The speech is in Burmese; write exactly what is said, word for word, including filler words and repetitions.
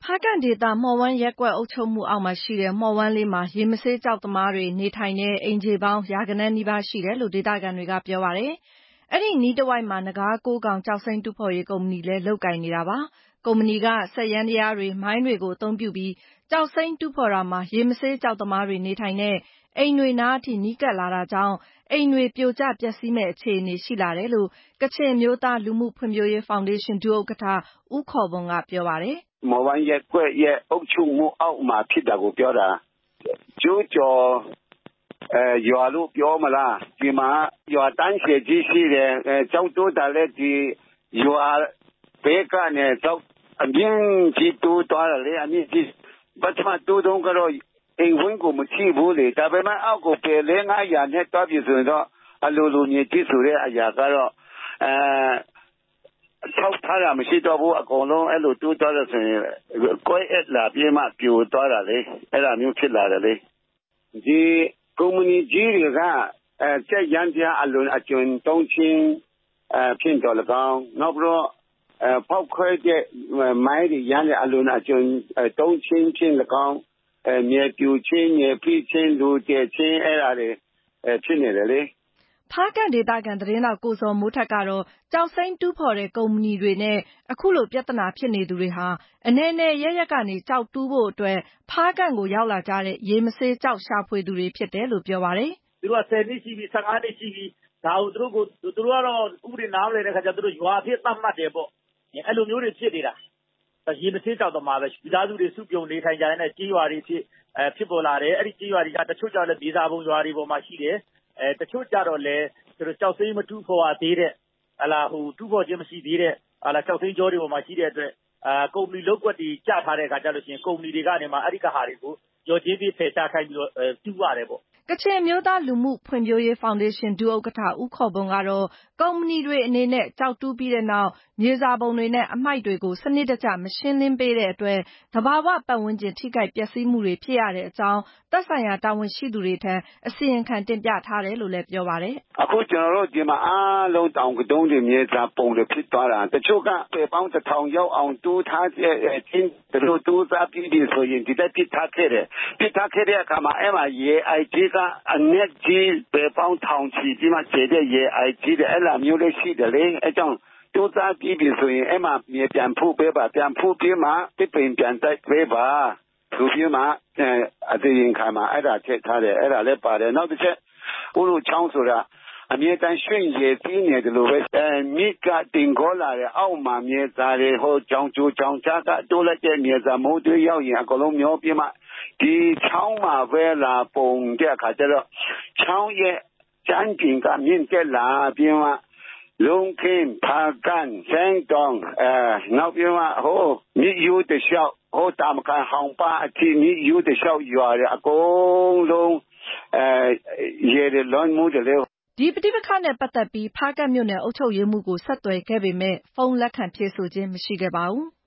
ဖားကန့်ဒေသမှော်ဝမ်းရပ်ကွက်အုပ်ချုပ်မှုအောက်မှာရှိတဲ့မှော်ဝမ်းလေးမှာရေမဆေးကျောက်သမားတွေနေထိုင်တဲ့အိမ်ခြေပေါင်းရာဂဏန်းနီးပါးရှိတယ်လို့ဒေသခံတွေကပြောပါတယ်။အဲဒီအနီးတစ်ဝိုက်မှာနဂါးကိုးကောင်ကျောက်စိမ်းတူးဖော်ရေးကုမ္ပဏီလည်းလုပ်ကိုင်နေတာပါ။ကုမ္ပဏီကစက်ယန္တရားတွေမိုင်းတွေကိုအသုံးပြုပြီးကျောက်စိမ်းတူးဖော်ရာမှာရေမဆေးကျောက်သမားတွေနေထိုင်တဲ့အိမ်တွေနားအထိနီးကပ်လာတာကြောင့်အိမ်တွေပြိုကျပျက်စီးမယ့်အခြေအနေရှိလာတယ်လို့ကချင်အမျိုးသားလူမှုဖွံ့ဖြိုးရေးဖောင်ဒေးရှင်းဒုဥက္ကဋ္ဌဦးခေါ်ဘုံကပြောပါတယ်။မော်ဝမ်းရပ်ကွက်ရဲ့အုပ်ချုပ်မှုအောက်မှာဖြစ်တာကိုပြောတာကျိုးကျော်အဲရွာလို့ပြောမလားဒီမှာရွာတန်းရှည်ကြီးရှိတယ်အဲကျောက်တိုးတာလည်းဒီရွာဘေးကနေကျောက်အမြင့်ကြီးတိုးသွားတယ်လေအမြင့်ကြီးပထမတိုးတုန်းကတော့အိမ်ဝင်းကိုမရှိဘူးလေဒါပေမဲ့အောက်ကိုပေလေးငါးရာနဲ့တွားပြီဆိုရင်တော့အလိုလိုမြေကြီးဆိုတဲ့အရာကတော့အဲထောက်ထားတာမရှိတော့ဘူးအကုန်လုံးအဲ့လိုတိုးသွားတယ်ဆိုရင်ကွဲအက်လာပြီးမှပြိုသွားတာလေအဲ့လိုမျိုးဖြစ်လာတယ်လေဒီကုမ္ပဏီကြီးတွေကအဲစက်ရန်ပြအလွန်အကျွံတုံးချင်းအဲဖြစ်တော်လကောင်းနောက်ပြီးတော့အဲဖောက်ခွဲတဲ့မိုင်းတွေရန်တဲ့အလွန်အကျွံတုံးချင်းချင်းလကောင်းအဲမြေပြူချင်းမြေဖိချင်းလူကျချင်းအဲ့ဒါတွေအဲဖြစ်နေတယ်လေဖားကန့်ဒေသခံသတင်းတော်ကိုဇော်မိုးထက်ကတော့ကျောက်စိမ်းတူးဖော်တဲ့ကုမ္ပဏီတွေနဲ့အခုလိုပြဿနာဖြစ်နေသူတွေဟာအနယ်နယ်ရပ်ရပ်ကနေကျောက်တူးဖို့အတွက်ဖားကန့်ကိုရောက်လာကြတဲ့ရေမဆေးကျောက်ရှာဖွေသူတွေဖြစ်တယ်လို့ပြောပါတယ်။သူတို့ကဆယ်နှစ်ရှိပြီဆယ့်ငါးနှစ်ရှိပြီဒါကိုသူတို့ကိုသူတို့ကတော့ဥပဒေနားမလည်တဲ့ခါကျသူတို့ရွာအဖြစ်သတ်မှတ်တယ်ပေါ့အဲ့လိုမျိုးတွေဖြစ်နေတာရေမဆေးကျောက်သမားပဲမိသားစုတွေစုပြုံနေထိုင်ကြတဲ့ကြေးရွာတွေဖြစ်အဲဖြစ်ပေါ်လာတယ်အဲ့ဒီကြေးရွာတွေကတချို့ကြောင့်လည်းမြေစာပုံရွာတွေပေါ်မှာရှိတယ်အဲတချို့ကြတော့လည်းသူတို့ကြောက်စိမ်းမတူးဖော်ရသေးတဲ့ဟလာဟိုတူးဖော်ခြင်းမရှိသေးတဲ့ဟလာကြောက်စိမ်းကြောတွေပေါ်မှာရှိတဲ့အတွက်အာကုမ္ပဏီလောက်ကွက်တွေကြထားတဲ့အခါကျလို့ရှိရင်ကုမ္ပဏီတွေကနေမှအဲ့ဒီကဟာတွေကိုရော်ချင်းပြီးဖယ်ရှားခိုင်းပြီးတော့တူးရတယ်ပေါ့ကချင်အမျိုးသားလူမှုဖွံ့ဖြိုးရေးဖောင်ဒေးရှင်းဒုဥက္ကဋ္ဌဦးခေါ်ဘုံကတော့ကုမ္ပဏီတွေအနေနဲ့ကျောက်တူးပြီးတဲ့နောက်မြေစာပုံတွေနဲ့အမှိုက်တွေကိုစနစ်တကျမရှင်းလင်းပေးတဲ့အတွက်သဘာဝပတ်ဝန်းကျင်ထိခိုက်ပျက်စီးမှုတွေဖြစ်ရတဲ့အကြောင်းသက်ဆိုင်ရာတာဝန်ရှိသူတွေထံအစီရင်ခံတင်ပြထားတယ်လို့လည်းပြောပါတယ်အခုကျွန်တော်တို့ဒီမှာအားလုံးတောင်ကတုံးတွေမြေစာပုံတွေဖြစ်သွားတာတချို့ကပေပေါင်းတစ်ထောင်ရောက်အောင်တူးထားတဲ့ချင်းတို့တူးစားပြီးပြီဆိုရင်ဒီတက်ပြစ်ထားခဲ့တယ်ပြစ်ထားခဲ့တဲ့အခါမှာအဲ့မှာရေအိုက်ကြီးကအနက်ကြီးပေပေါင်းထောင်ချီပြီးမှကျေတဲ့ရေအိုက်ကြီးတဲ့အဲ့လိုမျိုးလေးရှိတယ်လေအဲ့ကြောင့်တူးစားပြီးပြီဆိုရင်အဲ့မှာမြေပြန်ဖုတ်ပေးပါပြန်ဖုတ်ပြီးမှတစ်ပင်ပြန်တိုက်ပေးပါသူပြီးမှအသေးရင်ခါမှာအဲ့ဒါထည့်ထားတယ်အဲ့ဒါလည်းပါတယ်နောက်တစ်ချက်ဥရုချောင်းဆိုတာအမြဲတမ်းရွှင်ရည်ပြီးနေတယ်လို့ပဲအဲမိကတင်ခေါ်လာတဲ့အောက်မှာမြေသားတွေဟိုကြောင်ကျိုးကြောင်ချကတိုးလိုက်တဲ့မြေသားမိုးတွေရောက်ရင်အကုန်လုံးမျောပြီးမှဒီချောင်းမှာပဲလာပုံတဲ့အခါကျတော့ချောင်းရဲ့ကျန်းကျင်ကမြင့်တက်လာပြီးမှလုံးခင်းဖာကန်စန်းတောင်အဲနောက်ပြီးမှဟိုမြစ်ယူတလျှောက်ဟိုတာမကန်ဟောင်ပါအချင်းမြစ်ယူတလျှောက်ရွာရအကုန်လုံးအဲရေတွေလွန်မှုတယ်လေဒီပဋိပက္ခနဲ့ပတ်သက်ပြီးဖားကန့်မြို့နယ်အုပ်ချုပ်ရေးမှူးကိုဆက်သွယ်ခဲ့ပေမဲ့ဖုန်းလက်ခံဖြေဆိုခြင်းမရှိခဲ့ပါဘူး။